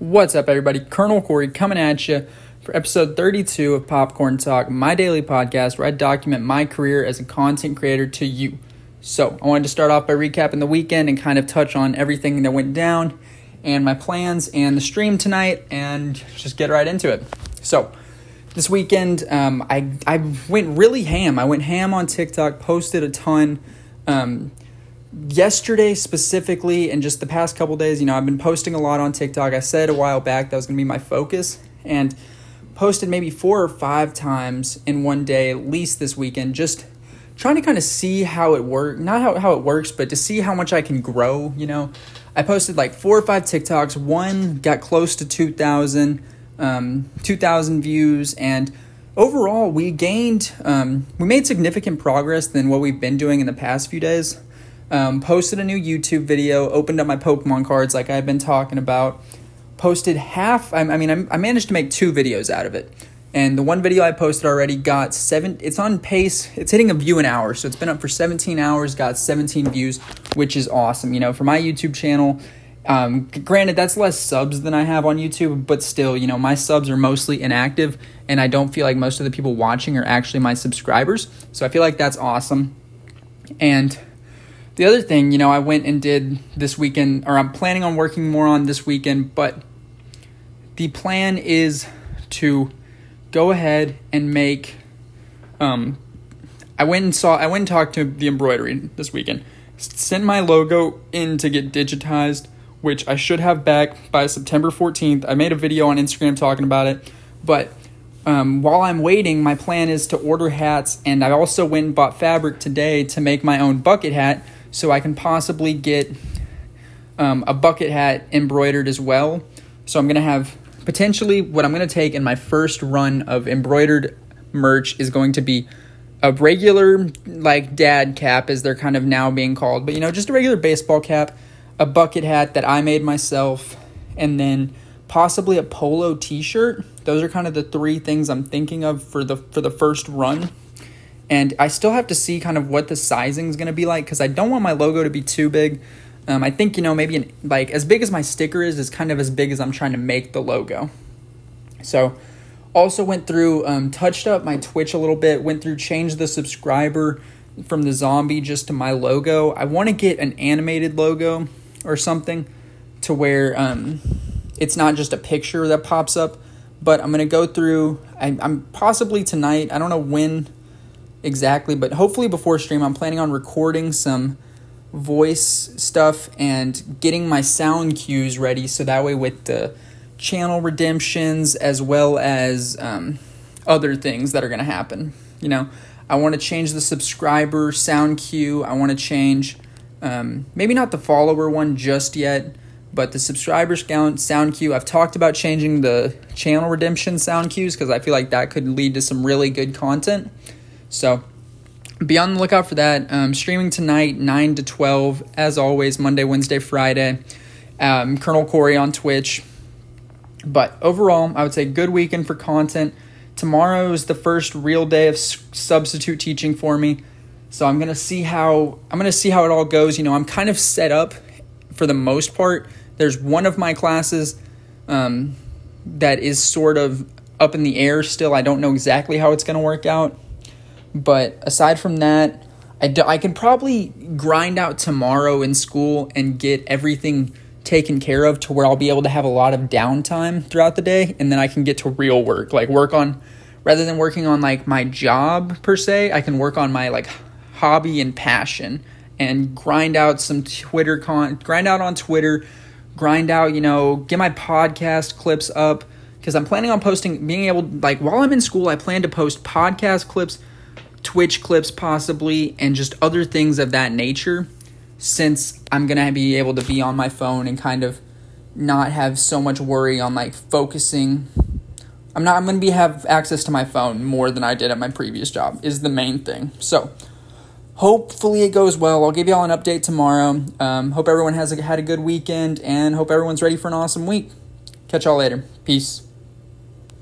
What's up, everybody? Colonel Corey coming at you for episode 32 of Popcorn Talk, my daily podcast where I document my career as a content creator to you. So, I wanted to start off by recapping the weekend and kind of touch on everything that went down and my plans and the stream tonight and just get right into it. So, this weekend, I went really ham. I went ham on TikTok, posted a ton. Yesterday specifically, and just the past couple days, I've been posting a lot on TikTok. I said a while back that was going to be my focus, and posted maybe 4 or 5 times in one day, at least this weekend, just trying to kind of see how it works. Not how it works, but to see how much I can grow, I posted like 4 or 5 TikToks. One got close to 2,000 views, and overall we made significant progress than what we've been doing in the past few days. Posted a new YouTube video, opened up my Pokemon cards like I've been talking about, posted half, I managed to make 2 videos out of it, and the one video I posted already got it's on pace, it's hitting a view an hour, so it's been up for 17 hours, got 17 views, which is awesome, for my YouTube channel. Granted, that's less subs than I have on YouTube, but still, my subs are mostly inactive, and I don't feel like most of the people watching are actually my subscribers, so I feel like that's awesome. And the other thing, I went and did this weekend, or I'm planning on working more on this weekend, but the plan is to go ahead and make, I went and talked to the embroidery this weekend, sent my logo in to get digitized, which I should have back by September 14th. I made a video on Instagram talking about it, but while I'm waiting, my plan is to order hats, and I also went and bought fabric today to make my own bucket hat, so I can possibly get a bucket hat embroidered as well. So I'm going to have, potentially, what I'm going to take in my first run of embroidered merch is going to be a regular, like, dad cap, as they're kind of now being called. But, just a regular baseball cap, a bucket hat that I made myself, and then possibly a polo t-shirt. Those are kind of the 3 things I'm thinking of for the first run. And I still have to see kind of what the sizing is going to be like, because I don't want my logo to be too big. I think, maybe as big as my sticker is kind of as big as I'm trying to make the logo. So also went through, touched up my Twitch a little bit, went through, changed the subscriber from the zombie just to my logo. I want to get an animated logo or something to where it's not just a picture that pops up, but I'm going to go through, I'm possibly tonight, I don't know when exactly, but hopefully before stream, I'm planning on recording some voice stuff and getting my sound cues ready, so that way with the channel redemptions as well as other things that are going to happen. I want to change the subscriber sound cue. I want to change maybe not the follower one just yet, but the subscriber sound cue. I've talked about changing the channel redemption sound cues because I feel like that could lead to some really good content. So be on the lookout for that. Streaming tonight, 9 to 12, as always, Monday, Wednesday, Friday. Colonel Corey on Twitch. But overall, I would say good weekend for content. Tomorrow is the first real day of substitute teaching for me. So I'm gonna see how it all goes. I'm kind of set up for the most part. There's one of my classes that is sort of up in the air still. I don't know exactly how it's gonna work out. But aside from that, I can probably grind out tomorrow in school and get everything taken care of to where I'll be able to have a lot of downtime throughout the day, and then I can get to real work, like rather than working on like my job per se, I can work on my like hobby and passion and grind out some grind out on Twitter, get my podcast clips up, because I'm planning on while I'm in school, I plan to post podcast clips, Twitch clips possibly, and just other things of that nature, since I'm going to be able to be on my phone and kind of not have so much worry on like focusing. I'm going to have access to my phone more than I did at my previous job is the main thing. So hopefully it goes well. I'll give you all an update tomorrow. Hope everyone had a good weekend, and hope everyone's ready for an awesome week. Catch y'all later. Peace.